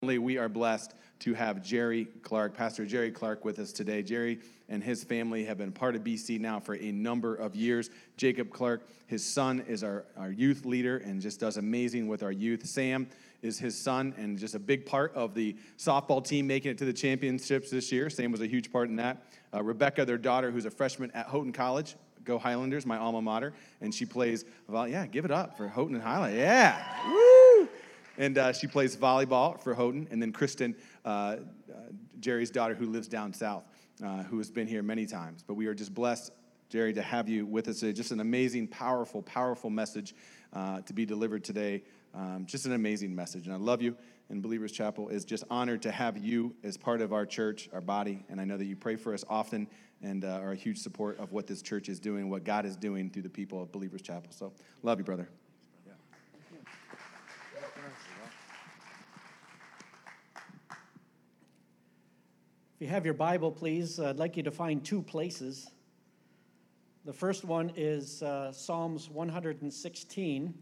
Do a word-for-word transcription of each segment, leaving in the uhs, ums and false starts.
We are blessed to have Jerry Clark, Pastor Jerry Clark, with us today. Jerry and his family have been part of B C now for a number of years. Jacob Clark, his son, is our, our youth leader and just does amazing with our youth. Sam is his son and just a big part of the softball team making it to the championships this year. Sam was a huge part in that. Uh, Rebecca, their daughter, who's a freshman at Houghton College. Go Highlanders, my alma mater. And she plays, well, yeah, give it up for Houghton and Highland. Yeah, woo! And uh, she plays volleyball for Houghton. And then Kristen, uh, uh, Jerry's daughter, who lives down south, uh, who has been here many times. But we are just blessed, Jerry, to have you with us today. Just an amazing, powerful, powerful message uh, to be delivered today. Um, just an amazing message. And I love you. And Believers Chapel is just honored to have you as part of our church, our body. And I know that you pray for us often and uh, are a huge support of what this church is doing, what God is doing through the people of Believers Chapel. So love you, brother. If you have your Bible, please, I'd like you to find two places. The first one is uh, Psalms one hundred sixteen.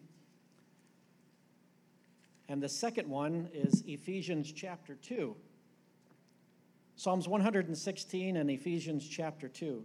And the second one is Ephesians chapter two. Psalms one hundred sixteen and Ephesians chapter two.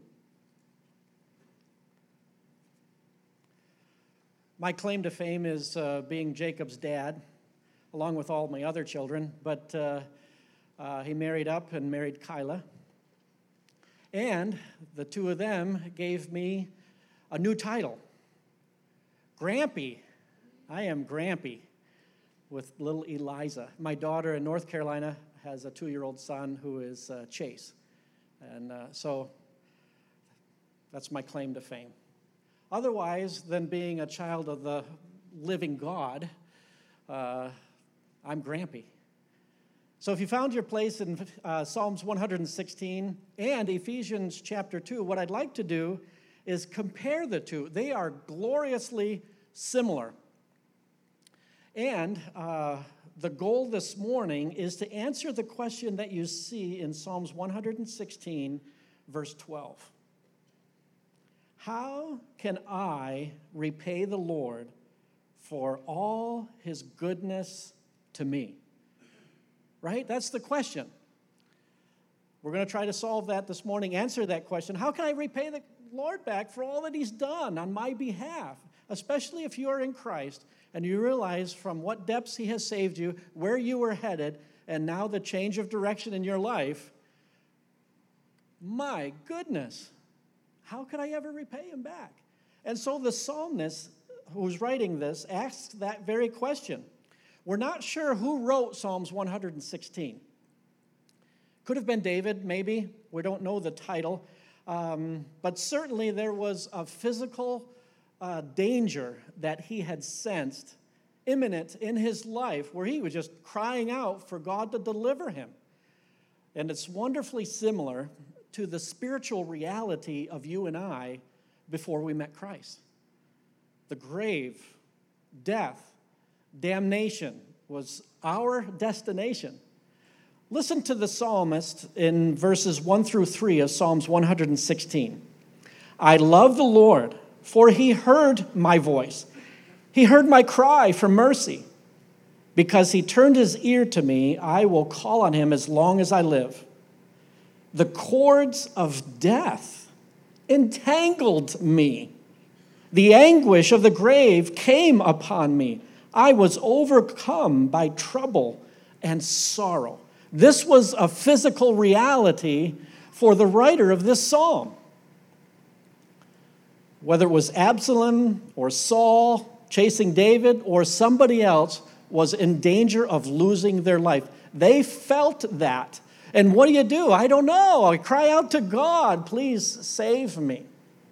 My claim to fame is uh, being Jacob's dad, along with all my other children, but uh, uh, he married up and married Kyla. And the two of them gave me a new title, Grampy. I am Grampy, with little Eliza. My daughter in North Carolina has a two-year-old son who is uh, Chase. And uh, so that's my claim to fame. Otherwise than being a child of the living God, uh, I'm Grampy. So if you found your place in uh, Psalms one hundred sixteen and Ephesians chapter two, what I'd like to do is compare the two. They are gloriously similar. And uh, the goal this morning is to answer the question that you see in Psalms one hundred sixteen, verse twelve. How can I repay the Lord for all his goodness to me? Right? That's the question. We're going to try to solve that this morning, answer that question. How can I repay the Lord back for all that he's done on my behalf? Especially if you are in Christ and you realize from what depths he has saved you, where you were headed, and now the change of direction in your life. My goodness, how could I ever repay him back? And so the psalmist who's writing this asks that very question. We're not sure who wrote Psalms one hundred sixteen. Could have been David, maybe. We don't know the title. Um, but certainly there was a physical uh, danger that he had sensed imminent in his life where he was just crying out for God to deliver him. And it's wonderfully similar to the spiritual reality of you and I before we met Christ. The grave, death, damnation was our destination. Listen to the psalmist in verses one through three of Psalms one hundred sixteen. I love the Lord, for he heard my voice. He heard my cry for mercy. Because he turned his ear to me, I will call on him as long as I live. The cords of death entangled me. The anguish of the grave came upon me. I was overcome by trouble and sorrow. This was a physical reality for the writer of this psalm. Whether it was Absalom or Saul chasing David or somebody else was in danger of losing their life. They felt that. And what do you do? I don't know. I cry out to God, please save me.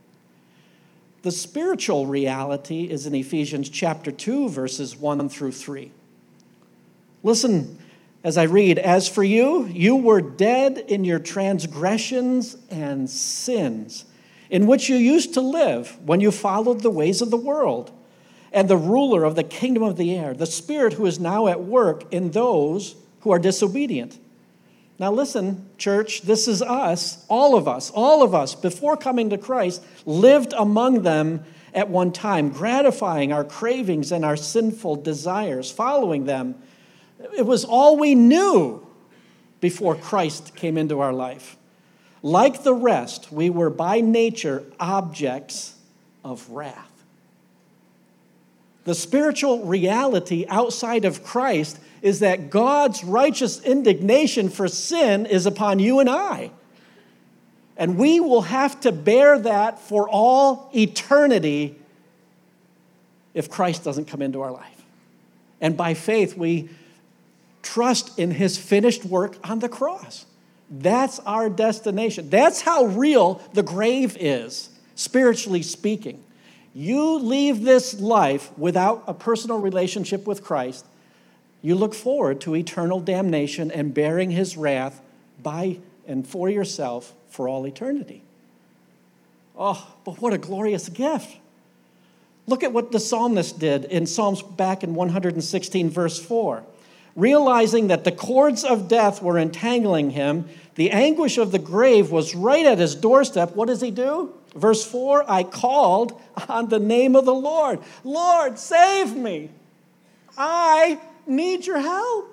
The spiritual reality is in Ephesians chapter two, verses one through three. Listen as I read, as for you, you were dead in your transgressions and sins, in which you used to live when you followed the ways of the world and the ruler of the kingdom of the air, the spirit who is now at work in those who are disobedient. Now listen, church, this is us, all of us, all of us, before coming to Christ, lived among them at one time, gratifying our cravings and our sinful desires, following them It was all we knew before Christ came into our life. Like the rest, we were by nature objects of wrath. The spiritual reality outside of Christ is that God's righteous indignation for sin is upon you and I. And we will have to bear that for all eternity if Christ doesn't come into our life. And by faith, we trust in his finished work on the cross. That's our destination. That's how real the grave is, spiritually speaking. You leave this life without a personal relationship with Christ, you look forward to eternal damnation and bearing his wrath by and for yourself for all eternity. Oh, but what a glorious gift. Look at what the psalmist did in Psalms back in one sixteen, verse four. Realizing that the cords of death were entangling him, the anguish of the grave was right at his doorstep. What does he do? Verse four, I called on the name of the Lord. Lord, save me. I need your help.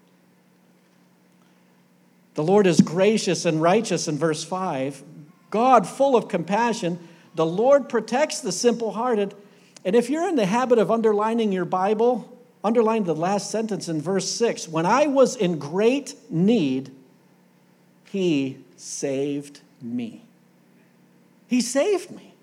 The Lord is gracious and righteous in verse five. God full of compassion. The Lord protects the simple-hearted. And if you're in the habit of underlining your Bible, underline the last sentence in verse six. When I was in great need, he saved me. He saved me.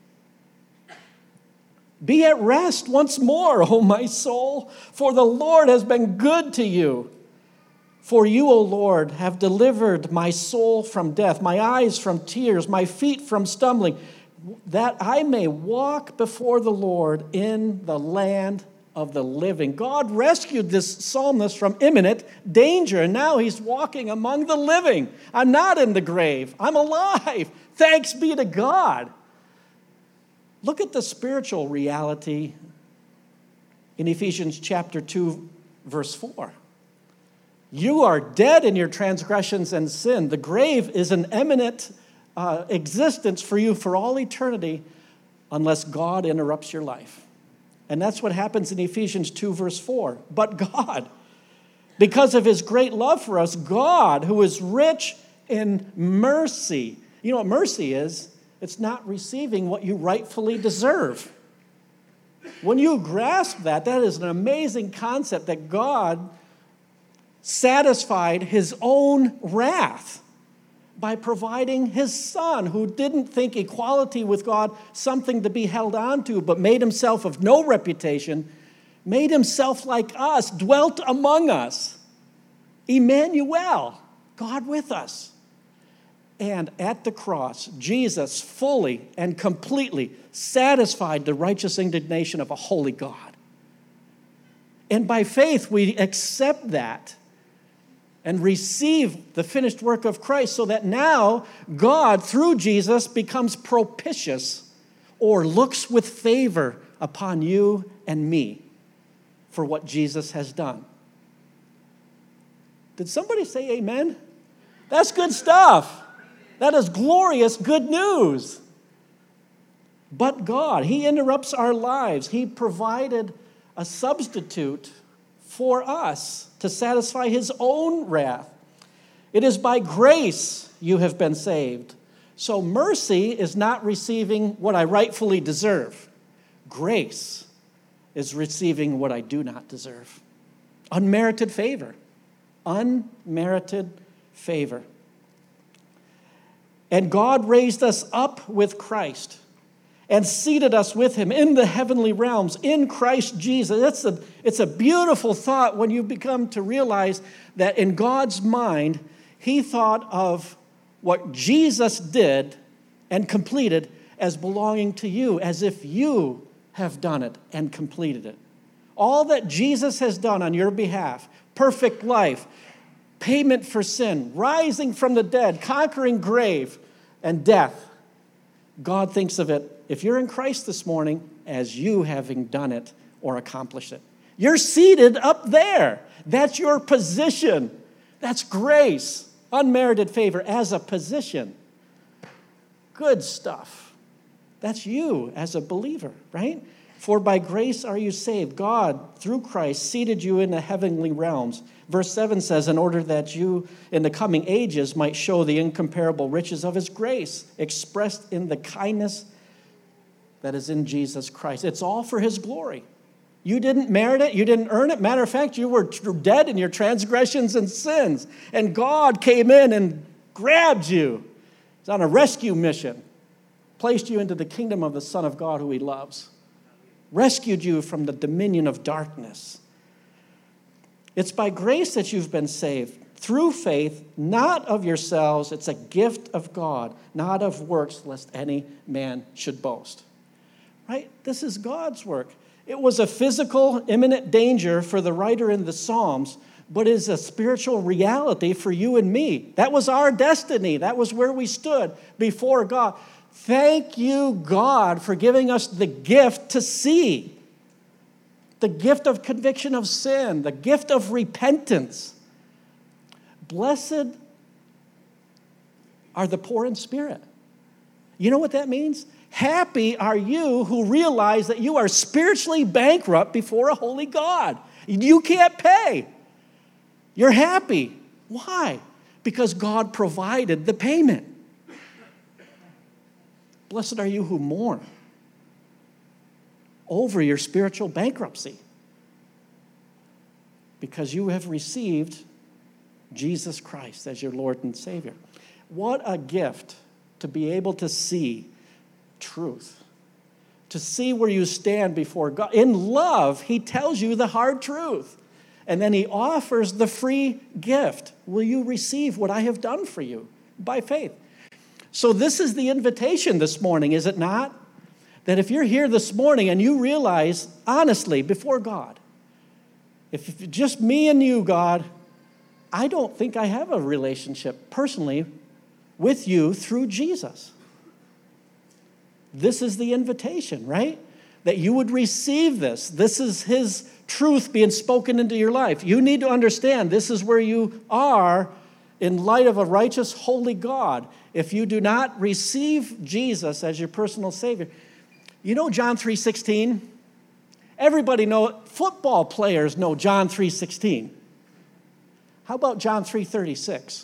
Be at rest once more, O my soul, for the Lord has been good to you. For you, O Lord, have delivered my soul from death, my eyes from tears, my feet from stumbling, that I may walk before the Lord in the land of the living. God rescued this psalmist from imminent danger, and now he's walking among the living. I'm not in the grave. I'm alive. Thanks be to God. Look at the spiritual reality in Ephesians chapter two, verse four. You are dead in your transgressions and sin. The grave is an imminent uh, existence for you for all eternity unless God interrupts your life. And that's what happens in Ephesians two, verse four. But God, because of his great love for us, God, who is rich in mercy. You know what mercy is? It's not receiving what you rightfully deserve. When you grasp that, that is an amazing concept that God satisfied his own wrath by providing his son, who didn't think equality with God something to be held on to, but made himself of no reputation, made himself like us, dwelt among us. Emmanuel, God with us. And at the cross, Jesus fully and completely satisfied the righteous indignation of a holy God. And by faith, we accept that and receive the finished work of Christ so that now God, through Jesus, becomes propitious or looks with favor upon you and me for what Jesus has done. Did somebody say amen? That's good stuff. That is glorious good news. But God, he interrupts our lives. He provided a substitute for us to satisfy his own wrath. It is by grace you have been saved. So mercy is not receiving what I rightfully deserve. Grace is receiving what I do not deserve. Unmerited favor. Unmerited favor. And God raised us up with Christ and seated us with him in the heavenly realms in Christ Jesus. It's a, it's a beautiful thought when you become to realize that in God's mind, he thought of what Jesus did and completed as belonging to you, as if you have done it and completed it. All that Jesus has done on your behalf, perfect life, payment for sin, rising from the dead, conquering grave and death, God thinks of it, if you're in Christ this morning, as you having done it or accomplished it. You're seated up there. That's your position. That's grace, unmerited favor as a position. Good stuff. That's you as a believer, right? For by grace are you saved. God, through Christ, seated you in the heavenly realms. Verse seven says, in order that you in the coming ages might show the incomparable riches of his grace expressed in the kindness that is in Jesus Christ. It's all for his glory. You didn't merit it. You didn't earn it. Matter of fact, you were dead in your transgressions and sins. And God came in and grabbed you. He's on a rescue mission. Placed you into the kingdom of the Son of God who he loves. Rescued you from the dominion of darkness. It's by grace that you've been saved. Through faith, not of yourselves. It's a gift of God, not of works, lest any man should boast. Right? This is God's work. It was a physical, imminent danger for the writer in the Psalms, but is a spiritual reality for you and me. That was our destiny. That was where we stood before God. Thank you, God, for giving us the gift to see, the gift of conviction of sin, the gift of repentance. Blessed are the poor in spirit. You know what that means? Happy are you who realize that you are spiritually bankrupt before a holy God. You can't pay. You're happy. Why? Because God provided the payment. Blessed are you who mourn over your spiritual bankruptcy, because you have received Jesus Christ as your Lord and Savior. What a gift to be able to see truth, to see where you stand before God. In love, he tells you the hard truth, and then he offers the free gift. Will you receive what I have done for you by faith? So this is the invitation this morning, is it not? That if you're here this morning and you realize, honestly, before God, if it's just me and you, God, I don't think I have a relationship personally with you through Jesus. This is the invitation, right? That you would receive this. This is his truth being spoken into your life. You need to understand this is where you are in light of a righteous, holy God. If you do not receive Jesus as your personal Savior, you know John three sixteen? Everybody know it. Football players know John three sixteen. How about John three thirty-six?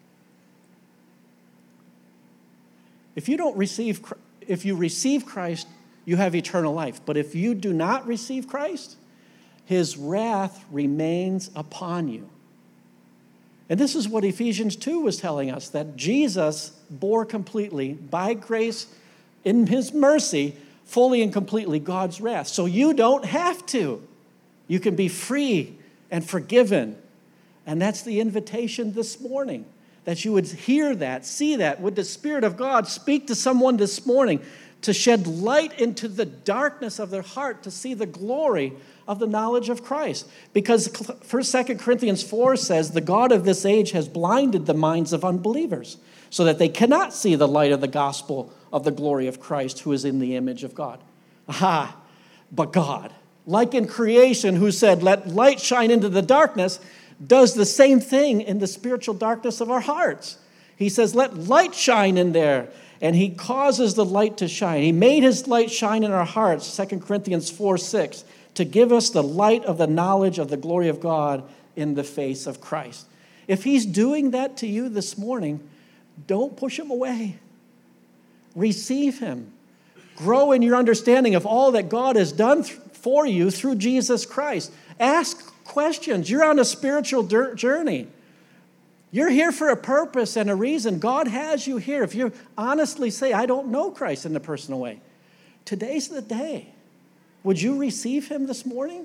If you don't receive, if you receive Christ, you have eternal life. But if you do not receive Christ, his wrath remains upon you. And this is what Ephesians two was telling us, that Jesus bore completely, by grace, in his mercy, fully and completely God's wrath. So you don't have to. You can be free and forgiven. And that's the invitation this morning, that you would hear that, see that. Would the Spirit of God speak to someone this morning to shed light into the darkness of their heart to see the glory of the knowledge of Christ? Because First, Second Corinthians four says, the God of this age has blinded the minds of unbelievers so that they cannot see the light of the gospel of the glory of Christ, who is in the image of God. Aha, but God, like in creation, who said, let light shine into the darkness, does the same thing in the spiritual darkness of our hearts. He says, let light shine in there, and he causes the light to shine. He made his light shine in our hearts, Second Corinthians four six, to give us the light of the knowledge of the glory of God in the face of Christ. If he's doing that to you this morning, don't push him away. Receive him. Grow in your understanding of all that God has done th- for you through Jesus Christ. Ask questions. You're on a spiritual dir- journey. You're here for a purpose and a reason. God has you here. If you honestly say, I don't know Christ in a personal way, today's the day. Would you receive him this morning?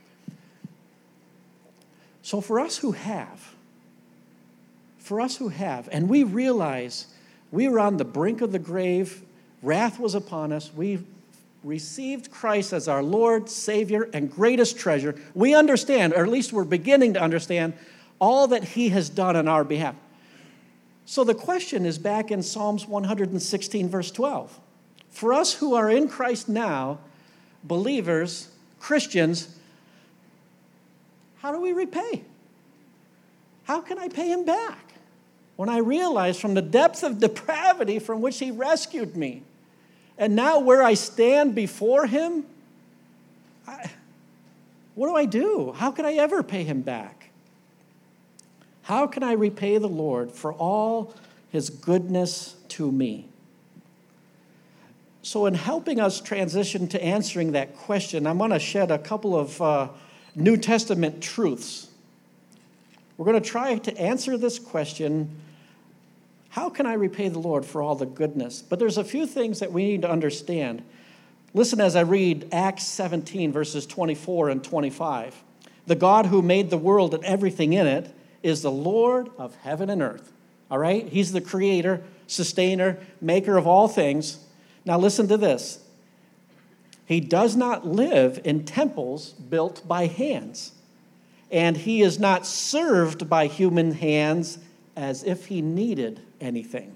So for us who have, for us who have, and we realize we were on the brink of the grave, wrath was upon us, we received Christ as our Lord, Savior, and greatest treasure. We understand, or at least we're beginning to understand, all that he has done on our behalf. So the question is back in Psalms one sixteen, verse twelve. For us who are in Christ now, believers, Christians, how do we repay? How can I pay him back when I realize from the depth of depravity from which he rescued me, and now where I stand before him, I, what do I do? How can I ever pay him back? How can I repay the Lord for all his goodness to me? So in helping us transition to answering that question, I'm going to shed a couple of uh, New Testament truths. We're going to try to answer this question, how can I repay the Lord for all the goodness? But there's a few things that we need to understand. Listen as I read Acts seventeen, verses twenty-four and twenty-five. The God who made the world and everything in it is the Lord of heaven and earth. All right? He's the creator, sustainer, maker of all things. Now listen to this. He does not live in temples built by hands, and he is not served by human hands as if he needed anything.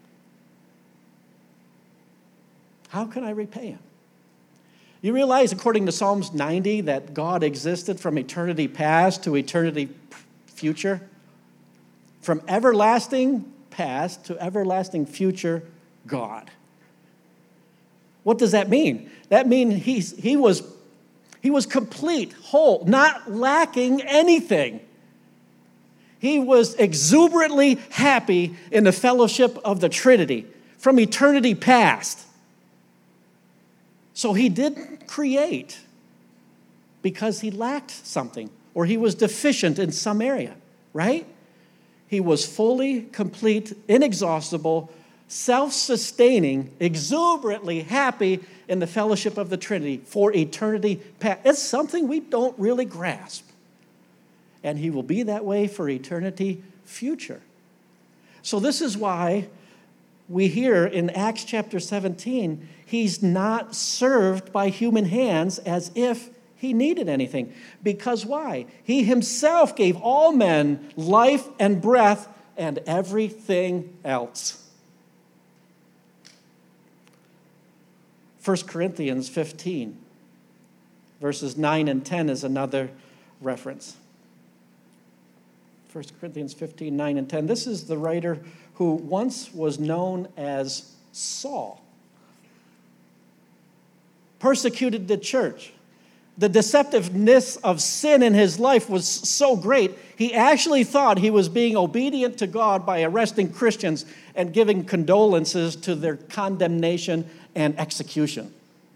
How can I repay him? You realize, according to Psalms ninety, that God existed from eternity past to eternity future? From everlasting past to everlasting future, God. What does that mean? That means he's, he was, he was complete, whole, not lacking anything. He was exuberantly happy in the fellowship of the Trinity from eternity past. So he didn't create because he lacked something or he was deficient in some area, right? He was fully, complete, inexhaustible, self-sustaining, exuberantly happy in the fellowship of the Trinity for eternity past. It's something we don't really grasp. And he will be that way for eternity future. So this is why we hear in Acts chapter seventeen, he's not served by human hands as if he needed anything. Because why? He himself gave all men life and breath and everything else. First Corinthians fifteen, verses nine and ten is another reference. First Corinthians fifteen, nine and ten. This is the writer who once was known as Saul. Persecuted the church. The deceptiveness of sin in his life was so great, he actually thought he was being obedient to God by arresting Christians and giving condolences to their condemnation and execution.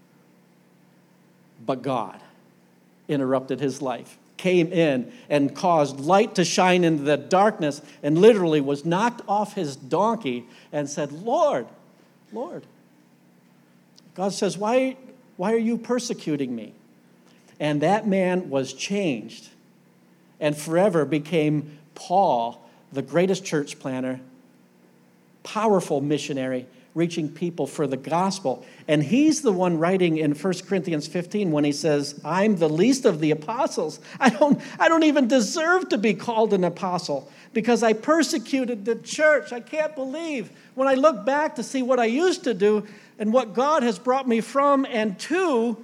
But God interrupted his life, came in and caused light to shine into the darkness, and literally was knocked off his donkey and said, Lord, Lord. God says, why, why are you persecuting me? And that man was changed and forever became Paul, the greatest church planner, powerful missionary, reaching people for the gospel. And he's the one writing in First Corinthians fifteen when he says, I'm the least of the apostles. I don't, I don't even deserve to be called an apostle because I persecuted the church. I can't believe when I look back to see what I used to do and what God has brought me from and to,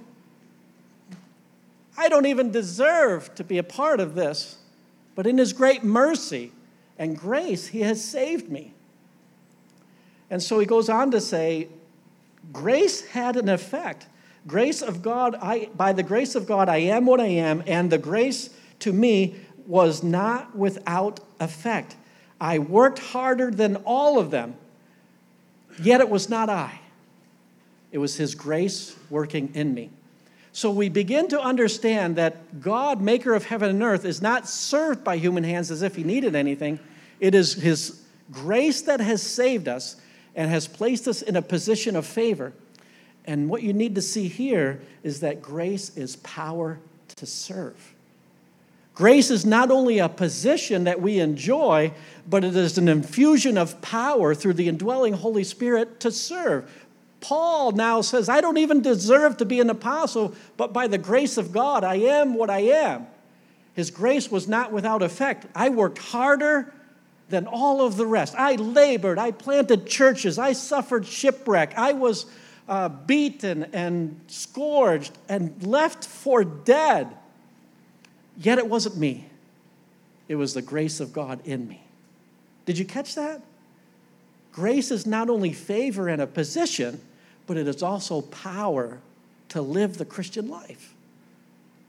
I don't even deserve to be a part of this. But in his great mercy and grace, he has saved me. And so he goes on to say, grace had an effect. Grace of God, I, by the grace of God, I am what I am, and the grace to me was not without effect. I worked harder than all of them, yet it was not I. It was his grace working in me. So we begin to understand that God, maker of heaven and earth, is not served by human hands as if he needed anything. It is his grace that has saved us and has placed us in a position of favor. And what you need to see here is that grace is power to serve. Grace is not only a position that we enjoy, but it is an infusion of power through the indwelling Holy Spirit to serve. Paul now says, I don't even deserve to be an apostle, but by the grace of God, I am what I am. His grace was not without effect. I worked harder than all of the rest. I labored. I planted churches. I suffered shipwreck. I was uh, beaten and scourged and left for dead. Yet it wasn't me. It was the grace of God in me. Did you catch that? Grace is not only favor and a position, but it is also power to live the Christian life.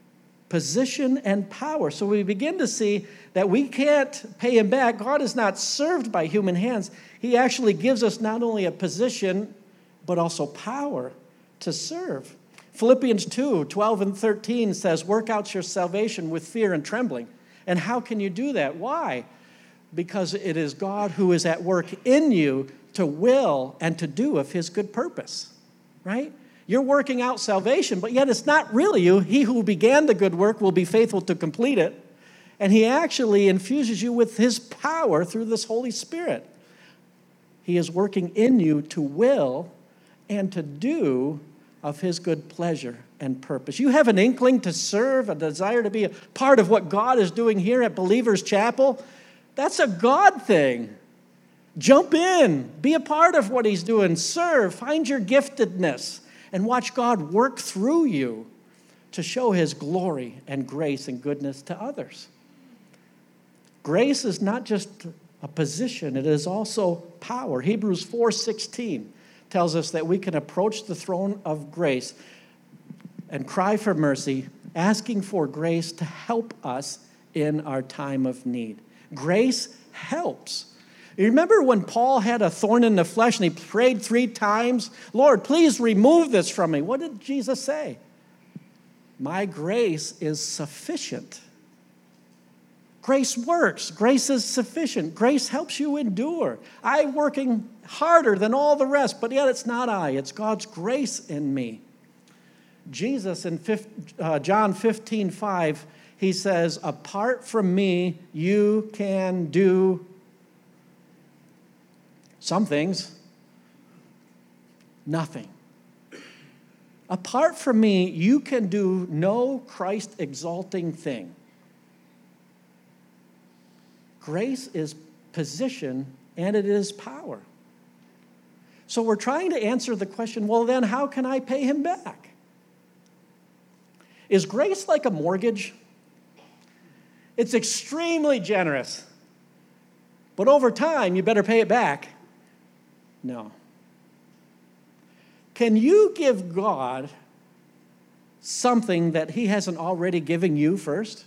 position, and power. So we begin to see that we can't pay him back. God is not served by human hands. He actually gives us not only a position, but also power to serve. Philippians two, twelve and thirteen says, work out your salvation with fear and trembling. And how can you do that? Why? Because it is God who is at work in you to will and to do of his good purpose, right? You're working out salvation, but yet it's not really you. He who began the good work will be faithful to complete it. And he actually infuses you with his power through this Holy Spirit. He is working in you to will and to do of his good pleasure and purpose. You have an inkling to serve, a desire to be a part of what God is doing here at Believers Chapel. That's a God thing. Jump in. Be a part of what he's doing. Serve. Find your giftedness. And watch God work through you to show his glory and grace and goodness to others. Grace is not just a position. It is also power. Hebrews four sixteen tells us that we can approach the throne of grace and cry for mercy, asking for grace to help us in our time of need. Grace helps. You remember when Paul had a thorn in the flesh and he prayed three times, Lord, please remove this from me. What did Jesus say? My grace is sufficient. Grace works. Grace is sufficient. Grace helps you endure. I'm working harder than all the rest, but yet it's not I. It's God's grace in me. Jesus in John fifteen five, he says, apart from me, you can do some things, nothing. Apart from me, you can do no Christ-exalting thing. Grace is position, and it is power. So we're trying to answer the question, well, then how can I pay him back? Is grace like a mortgage? It's extremely generous, but over time, you better pay it back. No. Can you give God something that he hasn't already given you first?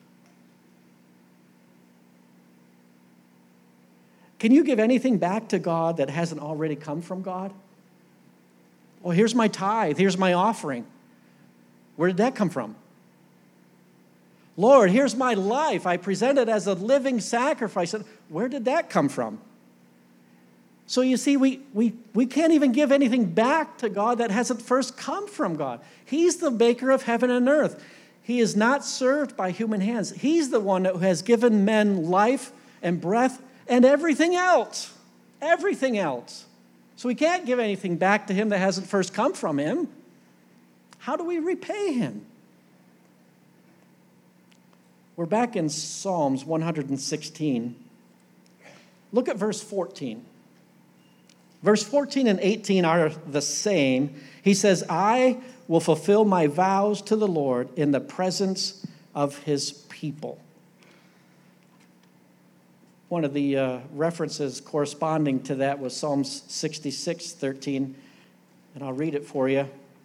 Can you give anything back to God that hasn't already come from God? Well, here's my tithe. Here's my offering. Where did that come from? Lord, here's my life. I present it as a living sacrifice. Where did that come from? So you see, we, we, we can't even give anything back to God that hasn't first come from God. He's the maker of heaven and earth. He is not served by human hands. He's the one who has given men life and breath and everything else. Everything else. So we can't give anything back to him that hasn't first come from him. How do we repay him? We're back in Psalms one hundred sixteen. Look at verse fourteen. Verse fourteen and eighteen are the same. He says, I will fulfill my vows to the Lord in the presence of his people. One of the uh, references corresponding to that was Psalms sixty-six thirteen, and I'll read it for you.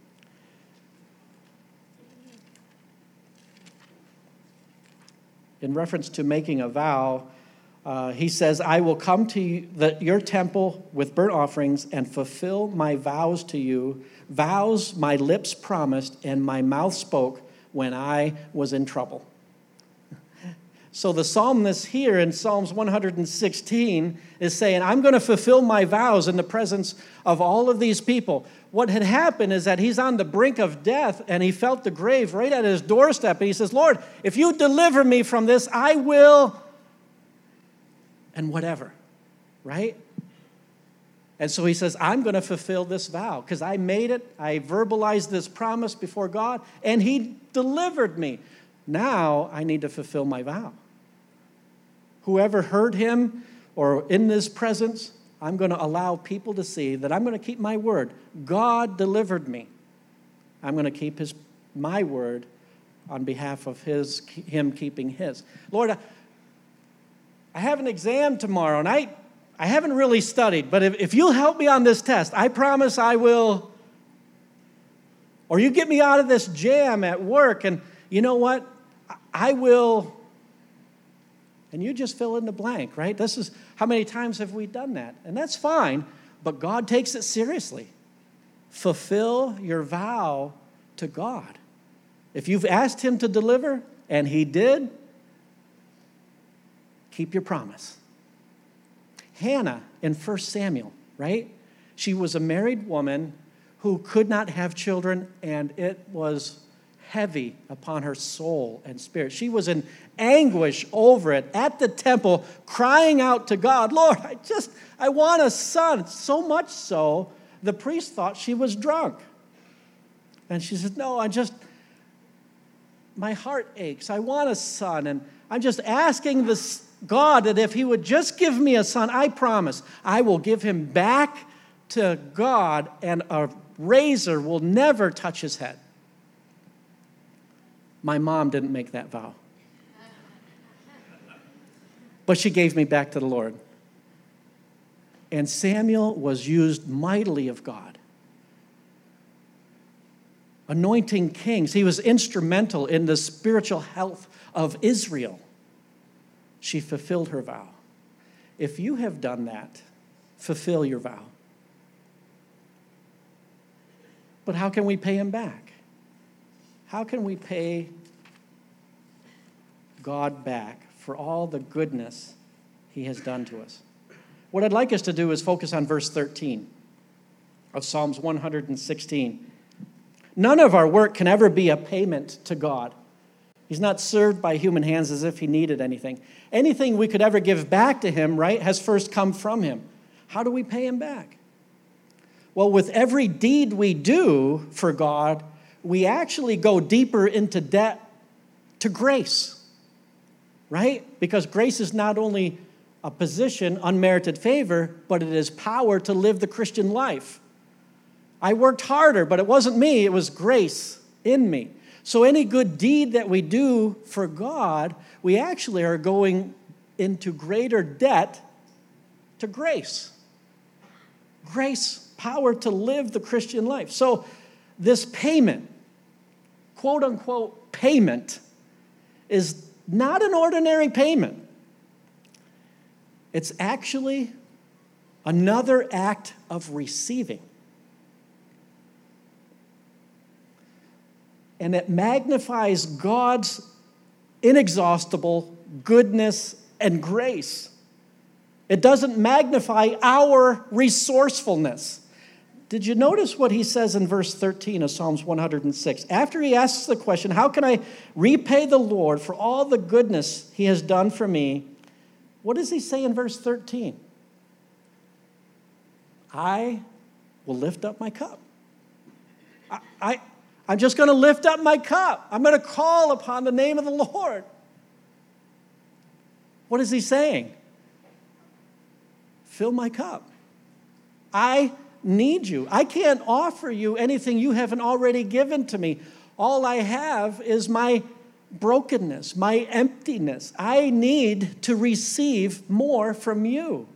In reference to making a vow, uh, he says, I will come to you, the, your temple with burnt offerings and fulfill my vows to you, vows my lips promised and my mouth spoke when I was in trouble. So the psalmist here in Psalms one hundred sixteen is saying, I'm going to fulfill my vows in the presence of all of these people. What had happened is that he's on the brink of death, and he felt the grave right at his doorstep. And he says, Lord, if you deliver me from this, I will, and whatever, right? And so he says, I'm going to fulfill this vow because I made it. I verbalized this promise before God, and he delivered me. Now I need to fulfill my vow. Whoever heard him or in this presence, I'm going to allow people to see that I'm going to keep my word. God delivered me. I'm going to keep his my word on behalf of his him keeping his. Lord, I, I have an exam tomorrow, and I, I haven't really studied, but if, if you'll help me on this test, I promise I will. Or you get me out of this jam at work, and you know what? I will, and you just fill in the blank, right? This is, how many times have we done that? And that's fine, but God takes it seriously. Fulfill your vow to God. If you've asked him to deliver, and he did, keep your promise. Hannah in First Samuel, right? She was a married woman who could not have children, and it was heavy upon her soul and spirit. She was in anguish over it at the temple, crying out to God, Lord, I just, I want a son. So much so, the priest thought she was drunk. And she said, no, I just, my heart aches. I want a son. And I'm just asking this God that if he would just give me a son, I promise I will give him back to God, and a razor will never touch his head. My mom didn't make that vow. But she gave me back to the Lord. And Samuel was used mightily of God, anointing kings. He was instrumental in the spiritual health of Israel. She fulfilled her vow. If you have done that, fulfill your vow. But how can we pay him back? How can we pay God back for all the goodness he has done to us? What I'd like us to do is focus on verse thirteen of Psalms one hundred sixteen. None of our work can ever be a payment to God. He's not served by human hands as if he needed anything. Anything we could ever give back to him, right, has first come from him. How do we pay him back? Well, with every deed we do for God, we actually go deeper into debt to grace, right? Because grace is not only a position, unmerited favor, but it is power to live the Christian life. I worked harder, but it wasn't me, it was grace in me. So any good deed that we do for God, we actually are going into greater debt to grace. Grace, power to live the Christian life. So this payment, quote unquote payment, is not an ordinary payment. It's actually another act of receiving. And it magnifies God's inexhaustible goodness and grace. It doesn't magnify our resourcefulness. Did you notice what he says in verse thirteen of Psalms one hundred six? After he asks the question, how can I repay the Lord for all the goodness he has done for me? What does he say in verse thirteen? I will lift up my cup. I, I, I'm just going to lift up my cup. I'm going to call upon the name of the Lord. What is he saying? Fill my cup. I need you. I can't offer you anything you haven't already given to me. All I have is my brokenness, my emptiness. I need to receive more from you.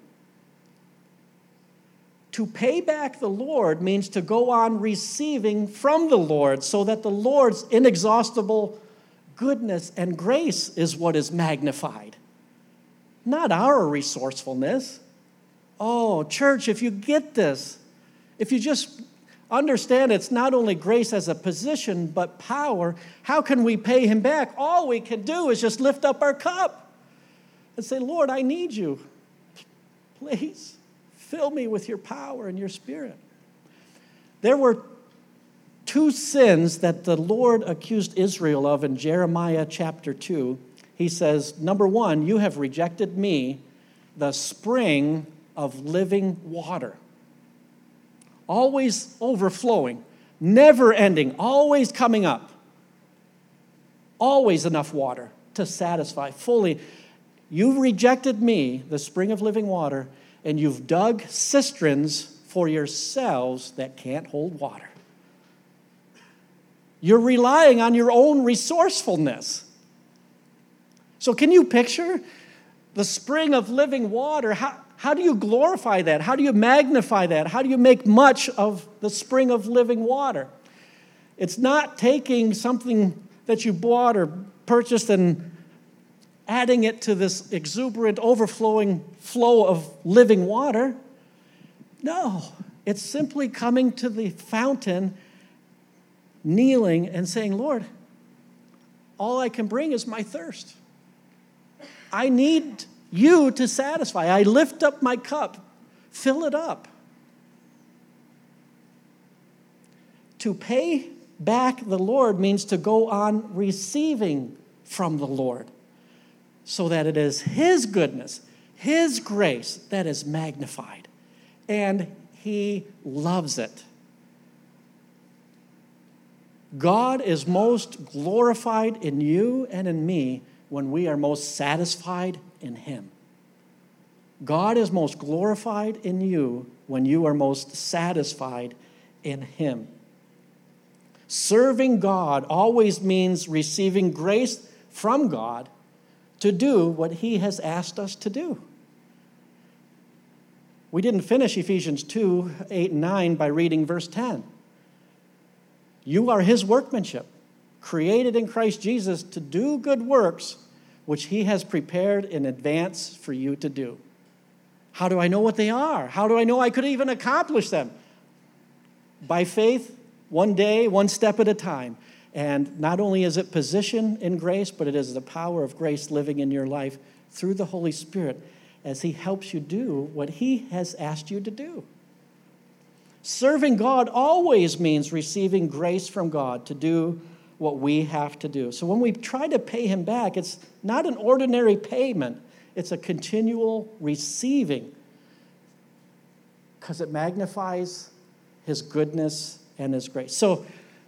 To pay back the Lord means to go on receiving from the Lord so that the Lord's inexhaustible goodness and grace is what is magnified, not our resourcefulness. Oh, church, if you get this, if you just understand it's not only grace as a position, but power, how can we pay him back? All we can do is just lift up our cup and say, Lord, I need you. Please fill me with your power and your spirit. There were two sins that the Lord accused Israel of in Jeremiah chapter two. He says, number one, you have rejected me, the spring of living water. Always overflowing, never ending, always coming up. Always enough water to satisfy fully. You've rejected me, the spring of living water, and you've dug cisterns for yourselves that can't hold water. You're relying on your own resourcefulness. So can you picture the spring of living water? How, how do you glorify that? How do you magnify that? How do you make much of the spring of living water? It's not taking something that you bought or purchased and adding it to this exuberant, overflowing flow of living water. No, it's simply coming to the fountain, kneeling and saying, Lord, all I can bring is my thirst. I need you to satisfy. I lift up my cup. Fill it up. To pay back the Lord means to go on receiving from the Lord, so that it is His goodness, His grace that is magnified, and He loves it. God is most glorified in you and in me when we are most satisfied in Him. God is most glorified in you when you are most satisfied in Him. Serving God always means receiving grace from God to do what He has asked us to do. We didn't finish Ephesians two, eight, and nine by reading verse ten. You are His workmanship, created in Christ Jesus to do good works, which He has prepared in advance for you to do. How do I know what they are? How do I know I could even accomplish them? By faith, one day, one step at a time. And not only is it position in grace, but it is the power of grace living in your life through the Holy Spirit as He helps you do what He has asked you to do. Serving God always means receiving grace from God to do what we have to do. So when we try to pay Him back, it's not an ordinary payment. It's a continual receiving because it magnifies His goodness and His grace. So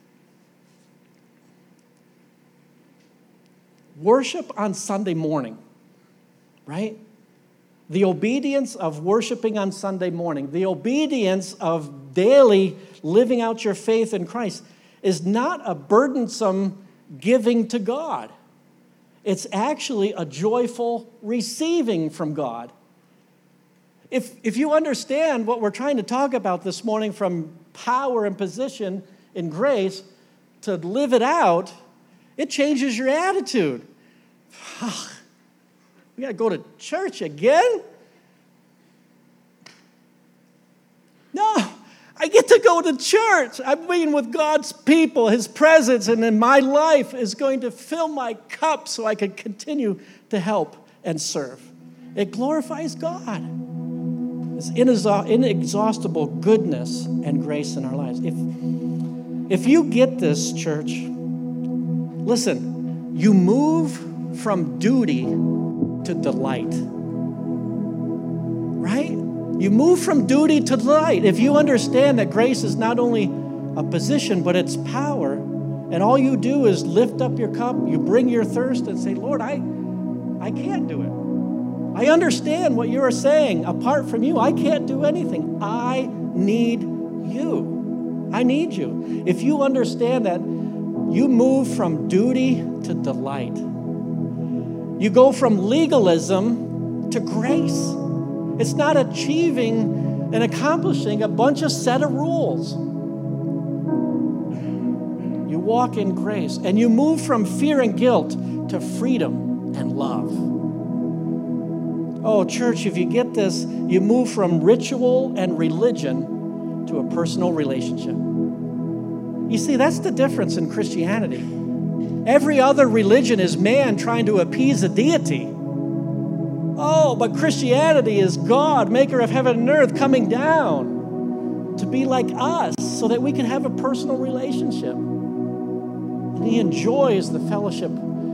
worship on Sunday morning, right? The obedience of worshiping on Sunday morning, the obedience of daily living out your faith in Christ is not a burdensome giving to God. It's actually a joyful receiving from God. If, if you understand what we're trying to talk about this morning from power and position in grace to live it out, it changes your attitude. We got to go to church again? No, I get to go to church. I'm being with God's people. His presence and in my life is going to fill my cup so I can continue to help and serve. It glorifies God. It's inexhaustible goodness and grace in our lives. If, if you get this, church, listen, you move from duty to delight. Right? You move from duty to delight. If you understand that grace is not only a position, but it's power, and all you do is lift up your cup, you bring your thirst and say, Lord, I, I can't do it. I understand what you are saying. Apart from you, I can't do anything. I need you. I need you. If you understand that, you move from duty to delight. You go from legalism to grace. It's not achieving and accomplishing a bunch of set of rules. You walk in grace, and you move from fear and guilt to freedom and love. Oh, church, if you get this, you move from ritual and religion to a personal relationship. You see, that's the difference in Christianity. Every other religion is man trying to appease a deity. Oh, but Christianity is God, maker of heaven and earth, coming down to be like us so that we can have a personal relationship. And He enjoys the fellowship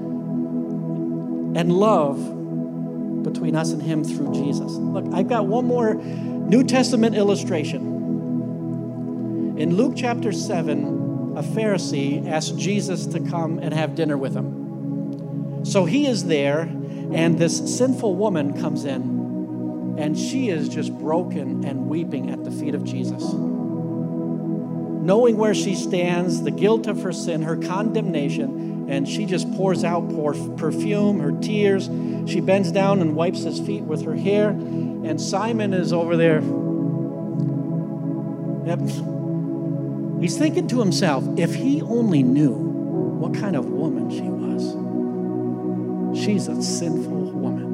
and love between us and Him through Jesus. Look, I've got one more New Testament illustration. In Luke chapter seven, a Pharisee asked Jesus to come and have dinner with him. So he is there, and this sinful woman comes in, and she is just broken and weeping at the feet of Jesus. Knowing where she stands, the guilt of her sin, her condemnation, and she just pours out perfume, her tears. She bends down and wipes his feet with her hair, and Simon is over there. Yep. He's thinking to himself, if he only knew what kind of woman she was. She's a sinful woman.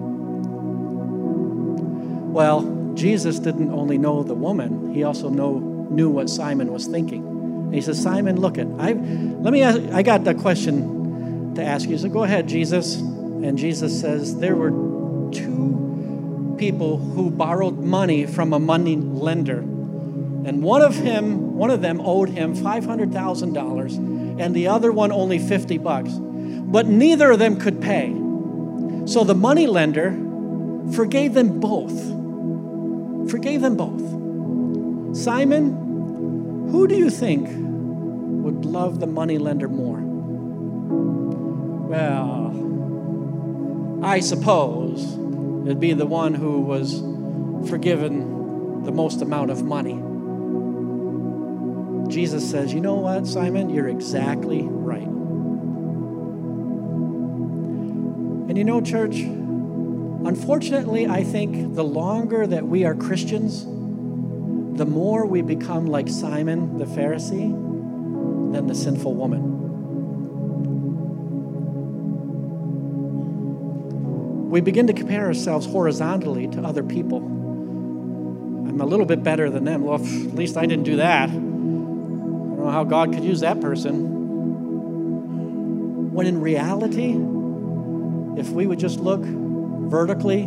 Well, Jesus didn't only know the woman, he also know, knew what Simon was thinking. And he says, Simon, look it. I let me ask, I got the question to ask you. So go ahead, Jesus. And Jesus says, there were two people who borrowed money from a money lender. And one of him, one of them owed him five hundred thousand dollars, and the other one only fifty bucks. But neither of them could pay. So the money lender forgave them both. Forgave them both. Simon, who do you think would love the money lender more? Well, I suppose it'd be the one who was forgiven the most amount of money. Jesus says, you know what, Simon? You're exactly right. And you know, church, unfortunately, I think the longer that we are Christians, the more we become like Simon the Pharisee than the sinful woman. We begin to compare ourselves horizontally to other people. I'm a little bit better than them. Well, at least I didn't do that. I don't know how God could use that person. When in reality, if we would just look vertically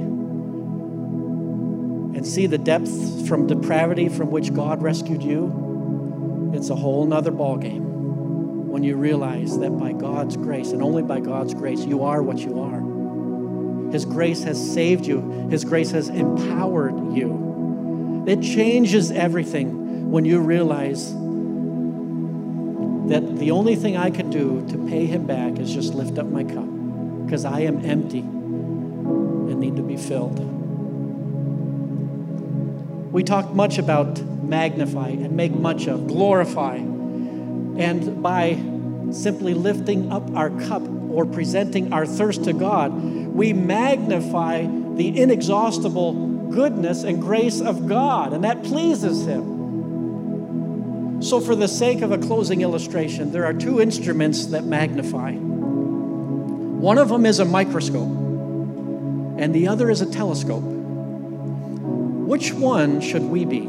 and see the depths from depravity from which God rescued you, it's a whole nother ballgame when you realize that by God's grace, and only by God's grace, you are what you are. His grace has saved you. His grace has empowered you. It changes everything when you realize that the only thing I can do to pay him back is just lift up my cup, because I am empty and need to be filled. We talk much about magnify and make much of, glorify. And by simply lifting up our cup or presenting our thirst to God, we magnify the inexhaustible goodness and grace of God, and that pleases him. So for the sake of a closing illustration, there are two instruments that magnify. One of them is a microscope, and the other is a telescope. Which one should we be?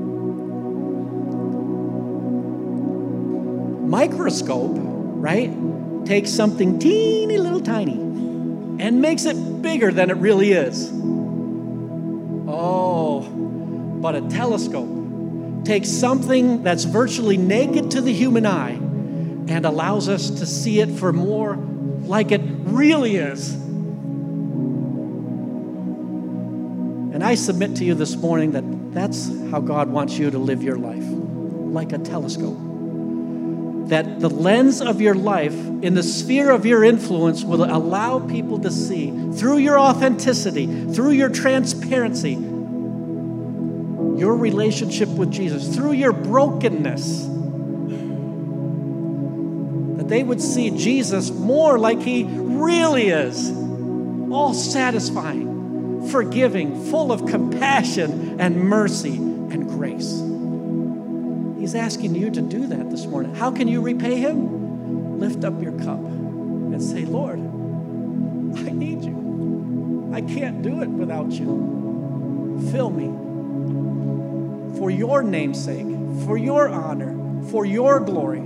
Microscope, right, takes something teeny little tiny and makes it bigger than it really is. Oh, but a telescope takes something that's virtually naked to the human eye and allows us to see it for more like it really is. And I submit to you this morning that that's how God wants you to live your life, like a telescope. That the lens of your life in the sphere of your influence will allow people to see through your authenticity, through your transparency, your relationship with Jesus, through your brokenness, that they would see Jesus more like he really is, all satisfying, forgiving, full of compassion and mercy and grace. He's asking you to do that this morning. How can you repay him? Lift up your cup and say, Lord, I need you. I can't do it without you. Fill me for your name's sake, for your honor, for your glory.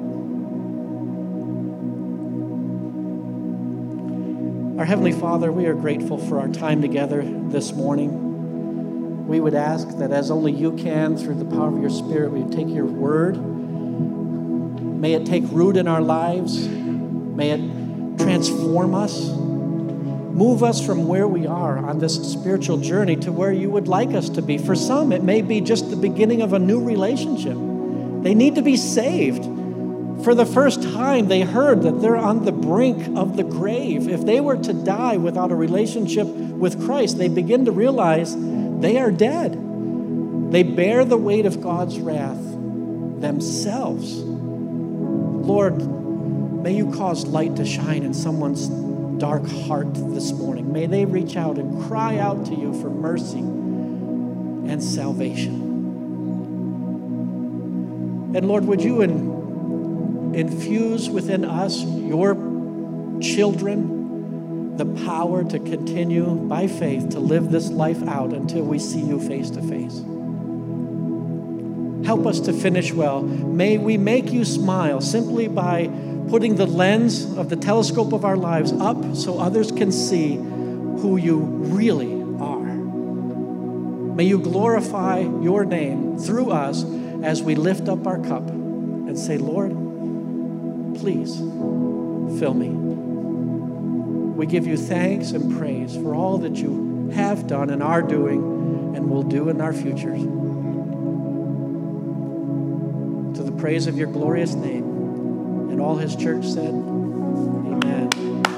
Our Heavenly Father, we are grateful for our time together this morning. We would ask that as only you can, through the power of your Spirit, we would take your word. May it take root in our lives. May it transform us. Move us from where we are on this spiritual journey to where you would like us to be. For some, it may be just the beginning of a new relationship. They need to be saved. For the first time, they heard that they're on the brink of the grave. If they were to die without a relationship with Christ, they begin to realize they are dead. They bear the weight of God's wrath themselves. Lord, may you cause light to shine in someone's dark heart this morning. May they reach out and cry out to you for mercy and salvation. And Lord, would you in infuse within us, your children, the power to continue by faith to live this life out until we see you face to face. Help us to finish well. May we make you smile simply by putting the lens of the telescope of our lives up so others can see who you really are. May you glorify your name through us as we lift up our cup and say, Lord, please fill me. We give you thanks and praise for all that you have done and are doing and will do in our futures. To the praise of your glorious name. And all his church said, amen.